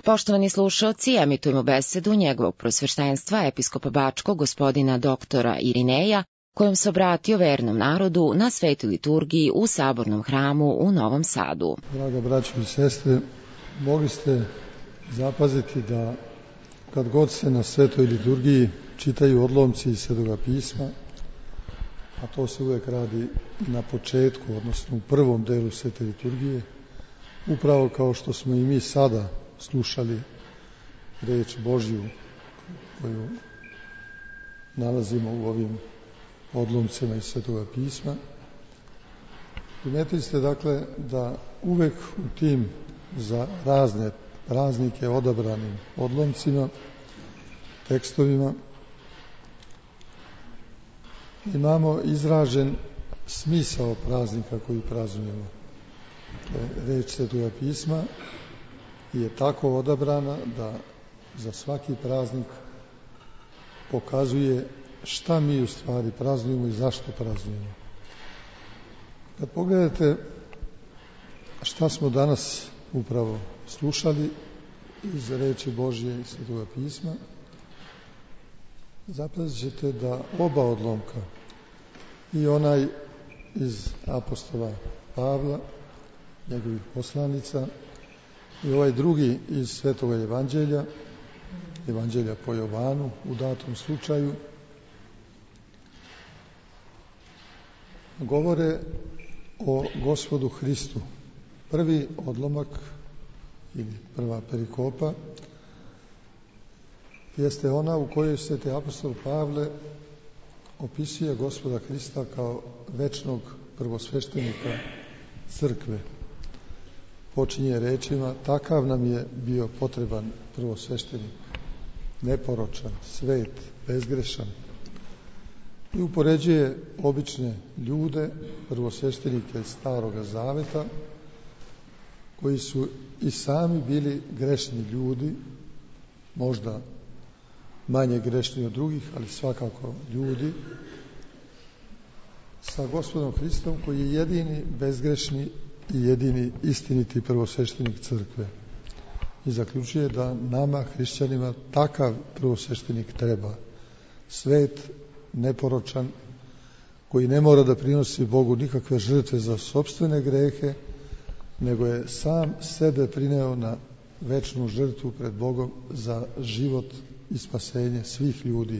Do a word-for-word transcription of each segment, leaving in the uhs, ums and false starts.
Poštovani slušaoci, emitujemo besedu njegovog prosveštenstva, episkopa Bačkog, gospodina doktora Irineja, kojom se obratio vernom narodu na svetoj liturgiji u Sabornom hramu u Novom Sadu. Draga braćo i sestre, mogli ste zapaziti da kad god se na svetoj liturgiji čitaju odlomci iz Svetoga pisma, a to se uvijek radi na početku, odnosno u prvom delu svete liturgije, upravo kao što smo i mi sada slušali reč Božju koju nalazimo u ovim odlomcima iz Svetoga pisma. Primetili ste dakle da uvek u tim za razne praznike odabranim odlomcima, tekstovima imamo izražen smisao praznika koji praznujemo. Reč Svetoga pisma je tako odabrana da za svaki praznik pokazuje šta mi u stvari praznujemo i zašto praznujemo. Kad pogledate šta smo danas upravo slušali iz reči Božje i Svetoga pisma, zapazit ćete da oba odlomka, i onaj iz apostola Pavla, njegovih poslanica, i ovaj drugi iz Svetoga evanđelja, evanđelja po Jovanu u datom slučaju, govore o Gospodu Hristu. Prvi odlomak ili prva perikopa jeste ona u kojoj sveti apostol Pavle opisuje Gospoda Hrista kao večnog prvosveštenika crkve. Počinje rečima: takav nam je bio potreban prvosveštenik, neporočan, svet, bezgrešan. I upoređuje obične ljude, prvosveštenike Staroga Zaveta, koji su i sami bili grešni ljudi, možda manje grešni od drugih, ali svakako ljudi, sa Gospodom Hristom koji je jedini bezgrešni i jedini istiniti prvosveštenik crkve. I zaključuje da nama, hrišćanima, takav prvosveštenik treba. Svet, neporočan, koji ne mora da prinosi Bogu nikakve žrtve za sopstvene grehe, nego je sam sebe prineo na večnu žrtvu pred Bogom za život i spasenje svih ljudi.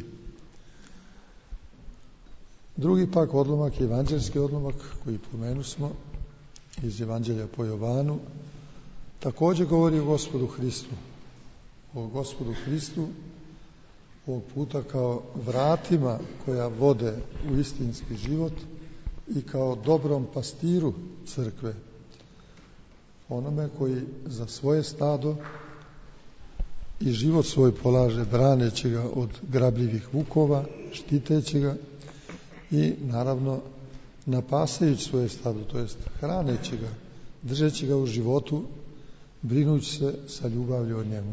Drugi pak odlomak, evanđelski odlomak, koji pomenu smo, iz evanđelja po Jovanu, također govori o Gospodu Hristu. O Gospodu Hristu, ovog puta kao vratima koja vode u istinski život i kao dobrom pastiru crkve. Onome koji za svoje stado i život svoj polaže, braneći ga od grabljivih vukova, štiteći ga i naravno napasajući svoje stado, to jest hraneći ga, držeći ga u životu, brinući se sa ljubavlju o njemu.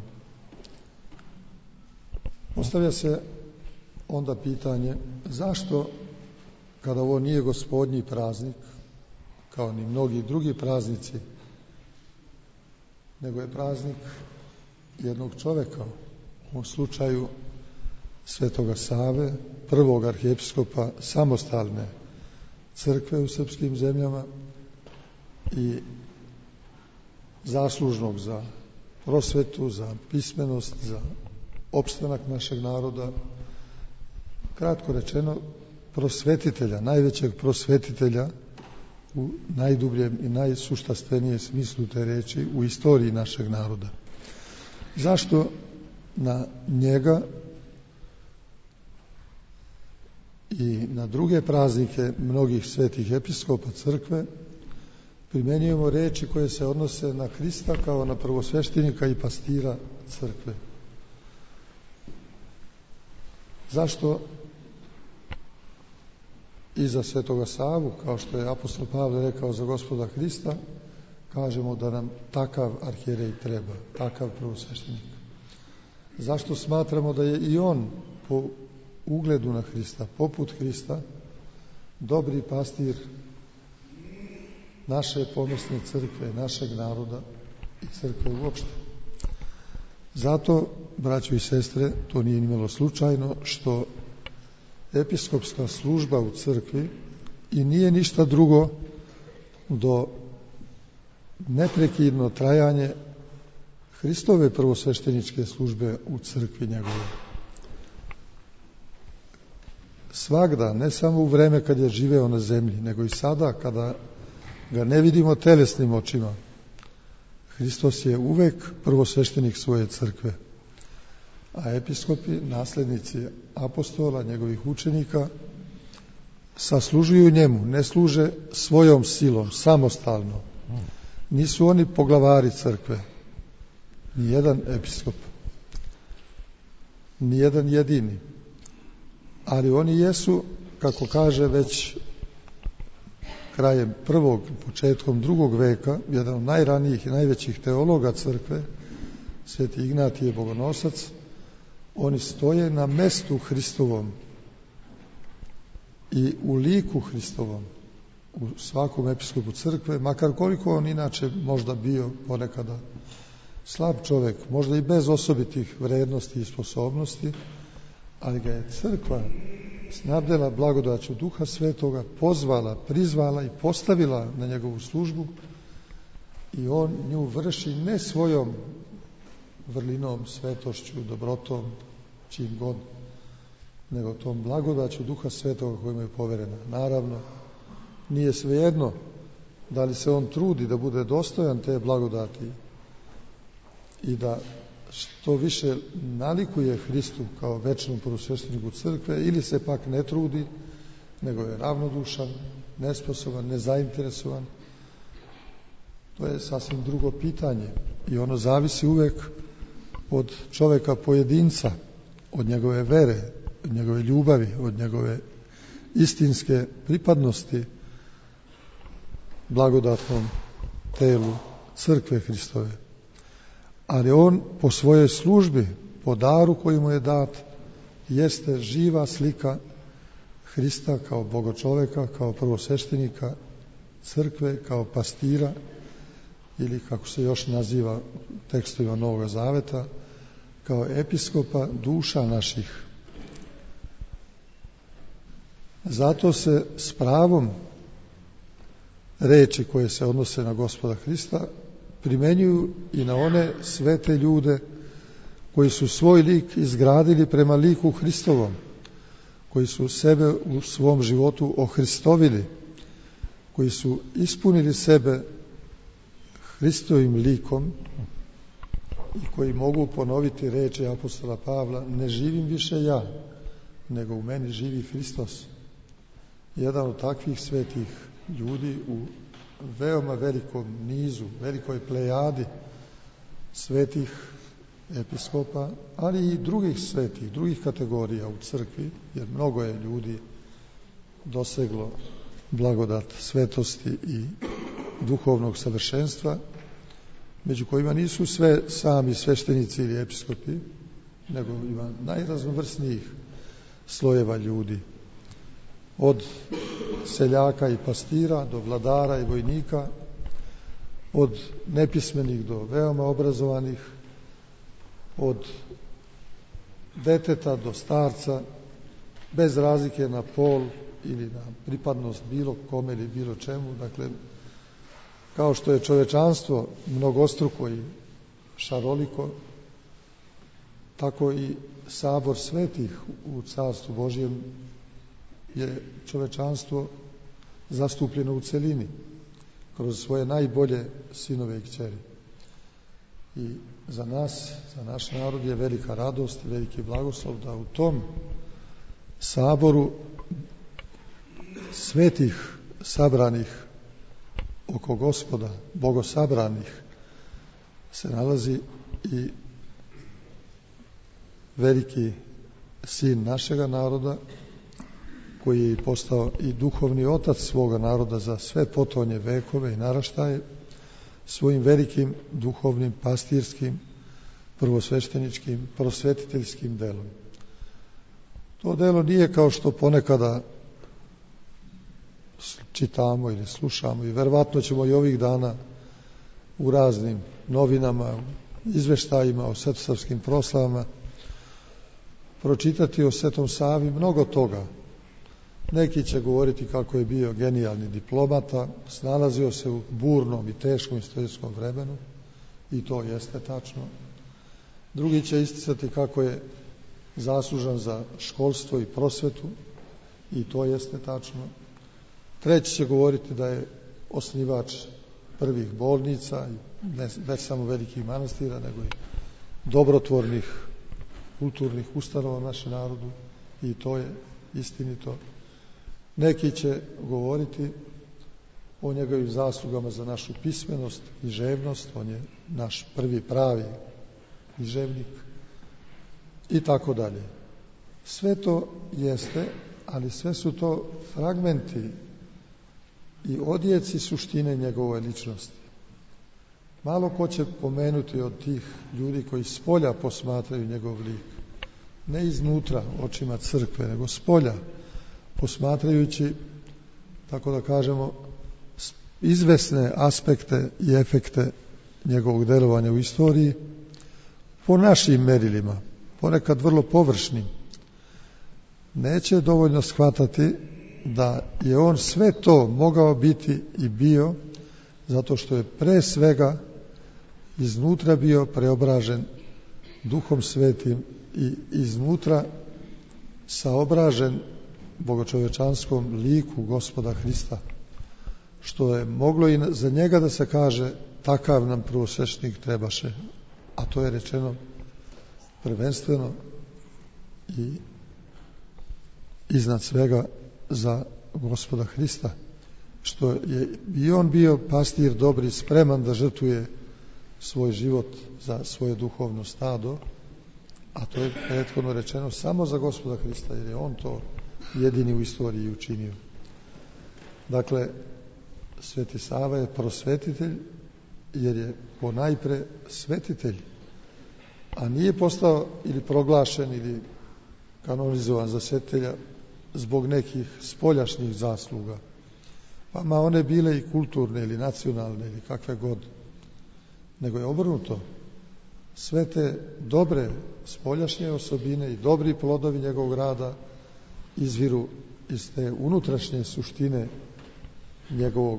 Postavlja se onda pitanje, zašto, kada ovo nije gospodnji praznik, kao ni mnogi drugi praznici, nego je praznik jednog čoveka, u ovom slučaju Svetoga Save, prvog arhijepiskopa samostalne crkve u srpskim zemljama i zaslužnog za prosvetu, za pismenost, za opstanak našeg naroda, kratko rečeno prosvetitelja, najvećeg prosvetitelja u najdubljem i najsuštvenijem smislu te reči u istoriji našeg naroda. Zašto na njega i na druge praznike mnogih svetih episkopa crkve primjenjujemo reči koje se odnose na Hrista kao na prvosveštenika i pastira crkve? Zašto i za Svetoga Savu, kao što je apostol Pavle rekao za Gospoda Hrista, kažemo da nam takav arhijerej treba, takav prvosveštenik? Zašto smatramo da je i on po ugledu na Hrista, poput Hrista, dobri pastir naše pomesne crkve, našeg naroda i crkve uopšte? Zato, braćo i sestre, to nije nimalo slučajno što episkopska služba u crkvi i nije ništa drugo do neprekidno trajanje Hristove prvosvešteničke službe u crkvi njegove. Svagda, ne samo u vreme kad je živeo na zemlji, nego i sada kada ga ne vidimo telesnim očima, Hristos je uvek prvosveštenik svoje crkve, a episkopi, naslednici apostola, njegovih učenika, saslužuju njemu, ne služe svojom silom, samostalno. Nisu oni poglavari crkve, nijedan episkop, nijedan jedini, ali oni jesu, kako kaže već krajem prvog, početkom drugog veka, jedan od najranijih i najvećih teologa crkve, sveti Ignatije Bogonosac, oni stoje na mestu Hristovom i u liku Hristovom u svakom episkopu crkve, makar koliko on inače možda bio ponekada slab čovjek, možda i bez osobitih vrednosti i sposobnosti, ali ga je crkva snabdela blagodaću Duha Svetoga, pozvala, prizvala i postavila na njegovu službu i on nju vrši ne svojom vrlinom, svetošću, dobrotom, čim god, nego tom blagodaću Duha Svetoga koja mu je poverena. Naravno, nije svejedno da li se on trudi da bude dostojan te blagodati i da što više nalikuje Hristu kao večnom prvosvešteniku crkve, ili se pak ne trudi, nego je ravnodušan, nesposoban, nezainteresovan. To je sasvim drugo pitanje i ono zavisi uvek od čoveka pojedinca, od njegove vere, od njegove ljubavi, od njegove istinske pripadnosti blagodatnom telu crkve Hristove. Ali on po svojoj službi, po daru koji mu je dat, jeste živa slika Hrista kao bogočoveka, kao prvosveštenika crkve, kao pastira, ili kako se još naziva tekstovima Novog Zaveta, kao episkopa duša naših. Zato se s pravom reči koje se odnose na Gospoda Hrista primenjuju i na one svete ljude koji su svoj lik izgradili prema liku Hristovom, koji su sebe u svom životu ohristovili, koji su ispunili sebe Hristovim likom i koji mogu ponoviti reči apostola Pavla: ne živim više ja, nego u meni živi Hristos. Jedan od takvih svetih ljudi u veoma velikom nizu, velikoj plejadi svetih episkopa, ali i drugih svetih, drugih kategorija u crkvi, jer mnogo je ljudi doseglo blagodat svetosti i duhovnog savršenstva, među kojima nisu sve sami sveštenici ili episkopi, nego ima najraznovrsnijih slojeva ljudi, od seljaka i pastira do vladara i vojnika, od nepismenih do veoma obrazovanih, od deteta do starca, bez razlike na pol ili na pripadnost bilo kome ili bilo čemu. Dakle, kao što je čovečanstvo mnogostruko i šaroliko, tako i sabor svetih u Carstvu Božjem je čovečanstvo zastupljeno u celini kroz svoje najbolje sinove i kćeri. I za nas, za naš narod je velika radost i veliki blagoslov da u tom saboru svetih sabranih oko Gospoda, bogosabranih, se nalazi i veliki sin našega naroda, koji je postao i duhovni otac svoga naroda za sve potonje vekove i naraštaje, svojim velikim duhovnim, pastirskim, prvosvešteničkim, prosvetiteljskim delom. To delo nije kao što ponekada čitamo ili slušamo, i verovatno ćemo i ovih dana u raznim novinama, izveštajima o svetosavskim proslavama, pročitati o Svetom Savi mnogo toga. Neki će govoriti kako je bio genijalni diplomata, snalazio se u burnom i teškom istorijskom vremenu, i to jeste tačno. Drugi će isticati kako je zaslužan za školstvo i prosvetu, i to jeste tačno. Treći će govoriti da je osnivač prvih bolnica, ne, ne samo velikih manastira, nego i dobrotvornih kulturnih ustanova u našem narodu, i to je istinito. Neki će govoriti o njegovim zaslugama za našu pismenost, književnost, on je naš prvi pravi književnik, i tako dalje. Sve to jeste, ali sve su to fragmenti i odjeci suštine njegove ličnosti. Malo ko će pomenuti od tih ljudi koji spolja posmatraju njegov lik, ne iznutra očima crkve, nego spolja, posmatrajući, tako da kažemo, izvesne aspekte i efekte njegovog delovanja u istoriji po našim merilima, ponekad vrlo površnim. Neće dovoljno shvatati da je on sve to mogao biti i bio zato što je pre svega iznutra bio preobražen Duhom Svetim i iznutra saobražen bogočovečanskom liku Gospoda Hrista, što je moglo i za njega da se kaže takav nam prvosveštenik trebaše, a to je rečeno prvenstveno i iznad svega za Gospoda Hrista, što je i on bio pastir dobri, spreman da žrtvuje svoj život za svoje duhovno stado, a to je prethodno rečeno samo za Gospoda Hrista, jer je on to jedini u istoriji učinio. Dakle, Sveti Sava je prosvetitelj, jer je ponajpre svetitelj, a nije postao ili proglašen ili kanonizovan za svetitelja zbog nekih spoljašnjih zasluga, pa ma one bile i kulturne ili nacionalne ili kakve god, nego je obrnuto. Sve te dobre spoljašnje osobine i dobri plodovi njegovog rada izviru iz te unutrašnje suštine njegovog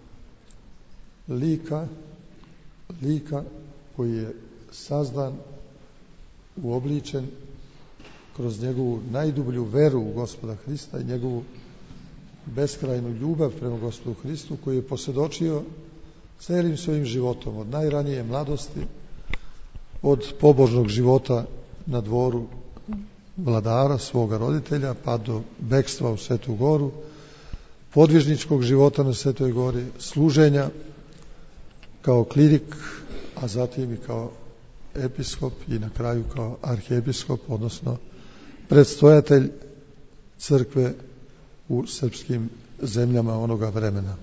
lika, lika koji je sazdan, uobličen kroz njegovu najdublju veru u Gospoda Hrista i njegovu beskrajnu ljubav prema Gospodu Hristu, koji je posvjedočio celim svojim životom, od najranije mladosti, od pobožnog života na dvoru vladara, svoga roditelja, pa do bekstva u Svetu Goru, podvižničkog života na Svetoj Gori, služenja kao klirik, a zatim i kao episkop i na kraju kao arhiepiskop, odnosno predstojatelj crkve u srpskim zemljama onoga vremena.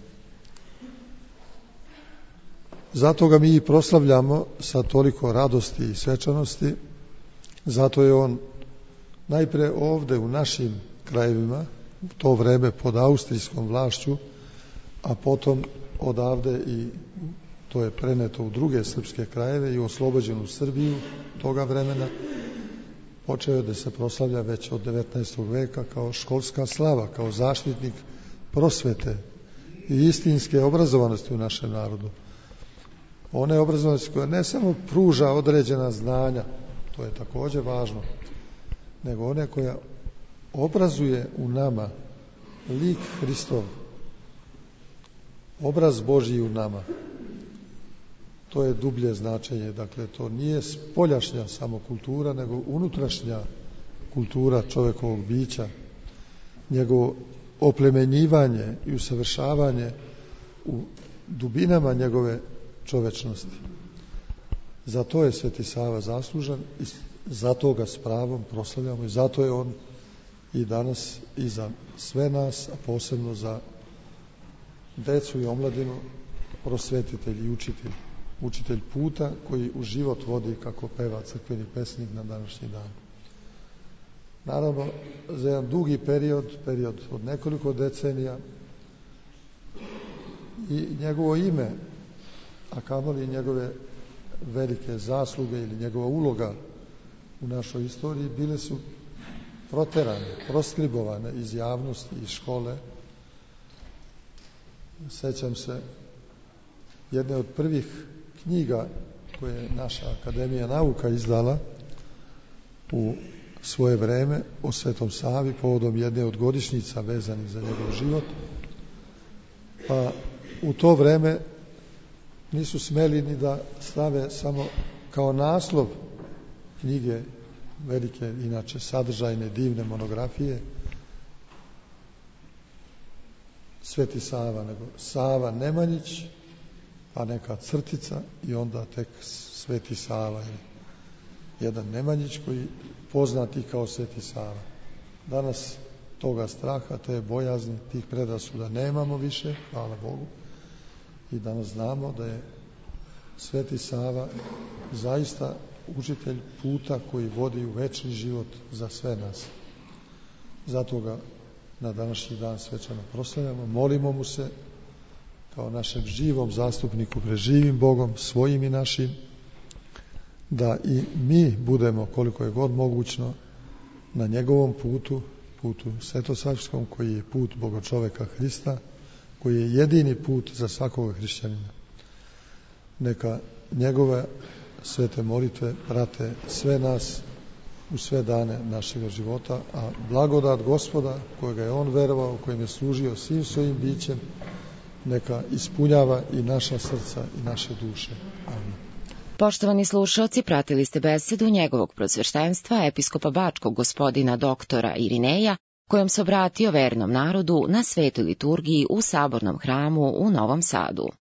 Zato ga mi i proslavljamo sa toliko radosti i svečanosti, zato je on najpre ovde u našim krajevima, u to vreme pod austrijskom vlašću, a potom odavde i to je preneto u druge srpske krajeve i oslobođen u Srbiju toga vremena, počeo je da se proslavlja već od devetnaestog veka kao školska slava, kao zaštitnik prosvete i istinske obrazovanosti u našem narodu. One obrazovanosti koja ne samo pruža određena znanja, to je također važno, nego one koja obrazuje u nama lik Hristov, obraz Božji u nama. To je dublje značenje, dakle to nije spoljašnja samo kultura, nego unutrašnja kultura čovekovog bića, njegovo oplemenjivanje i usavršavanje u dubinama njegove čovečnosti. Zato je Sveti Sava zaslužan i zato ga s pravom proslavljamo i zato je on i danas i za sve nas, a posebno za decu i omladinu, prosvetitelj i učitelj. Učitelj puta koji u život vodi, kako peva crkveni pesnik na današnji dan. Naravno, za jedan dugi period, period od nekoliko decenija, i njegovo ime, a kamoli njegove velike zasluge ili njegova uloga u našoj istoriji bile su proterane, proskribovane iz javnosti, iz škole. Sećam se jedne od prvih knjiga koje je naša Akademija nauka izdala u svoje vreme o Svetom Savi povodom jedne od godišnjica vezanih za njegov život. Pa u to vreme nisu smeli ni da stave samo kao naslov knjige, velike, inače sadržajne, divne monografije, Sveti Sava, nego Sava Nemanjić, pa neka crtica i onda tek Sveti Sava, jedan Nemanjić koji poznati kao Sveti Sava. Danas toga straha, te bojazni, tih predrasuda nemamo više, hvala Bogu, i danas znamo da je Sveti Sava zaista učitelj puta koji vodi u večni život za sve nas. Zato ga na današnji dan svečano proslavljamo, molimo mu se kao našem živom zastupniku pred živim Bogom, svojim i našim, da i mi budemo koliko je god mogućno na njegovom putu, putu svetosavskom, koji je put Bogočoveka Hrista, koji je jedini put za svakog hrišćanina. Neka njegove svete molitve prate sve nas u sve dane našega života, a blagodat Gospoda, kojega je on verovao, kojim je služio svim svojim bićem, neka ispunjava i naša srca i naše duše. Amin. Poštovani slušalci, pratili ste besedu njegovog prosveštenstva episkopa Bačkog gospodina doktora Irineja, kojom se obratio vernom narodu na svetoj liturgiji u Sabornom hramu u Novom Sadu.